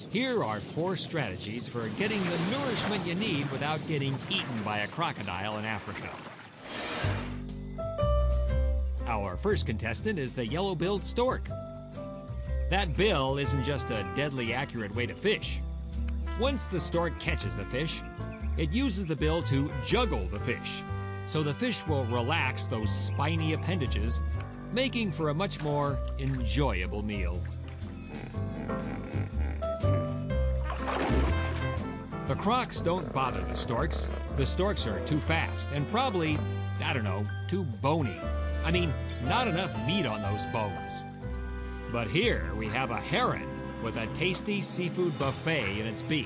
Here are 4 strategies for getting the nourishment you need without getting eaten by a crocodile in Africa. Our first contestant is the yellow-billed stork. That bill isn't just a deadly accurate way to fish. Once the stork catches the fish, it uses the bill to juggle the fish, so the fish will relax those spiny appendages, making for a much more enjoyable meal. The crocs don't bother the storks. The storks are too fast and probably, I don't know, too bony. I mean, not enough meat on those bones. But here we have a heron with a tasty seafood buffet in its beak.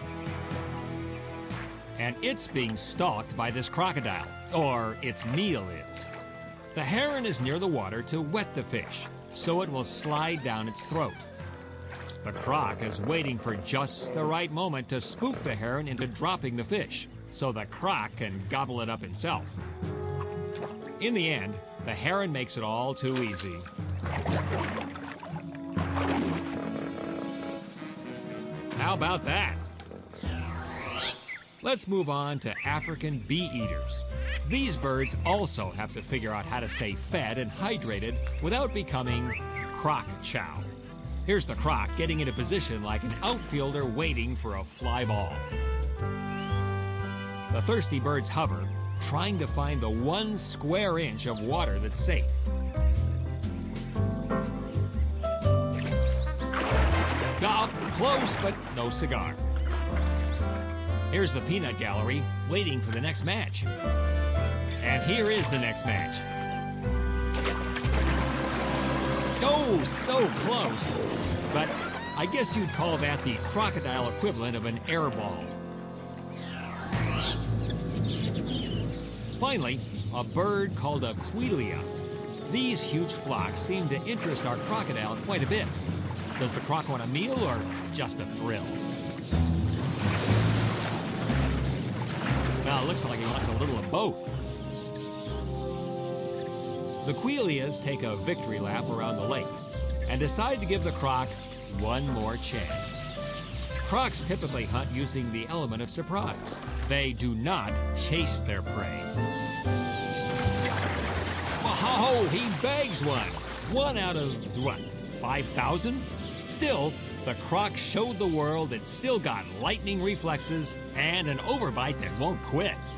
And it's being stalked by this crocodile, or its meal is. The heron is near the water to wet the fish, so it will slide down its throat. The croc is waiting for just the right moment to spook the heron into dropping the fish, so the croc can gobble it up himself. In the end, the heron makes it all too easy. How about that? Let's move on to African bee eaters. These birds also have to figure out how to stay fed and hydrated without becoming croc chow. Here's the croc getting into position like an outfielder waiting for a fly ball. The thirsty birds hover, trying to find the 1 square inch of water that's safe. Close, but no cigar. Here's the peanut gallery, waiting for the next match. And here is the next match. Oh, so close. But I guess you'd call that the crocodile equivalent of an air ball. Finally, a bird called a quelea. These huge flocks seem to interest our crocodile quite a bit. Does the croc want a meal or just a thrill? Well, it looks like he wants a little of both. The queleas take a victory lap around the lake and decide to give the croc one more chance. Crocs typically hunt using the element of surprise. They do not chase their prey. Oh, he bags one. 1 out of, what, 5,000? Still, the croc showed the world it's still got lightning reflexes and an overbite that won't quit.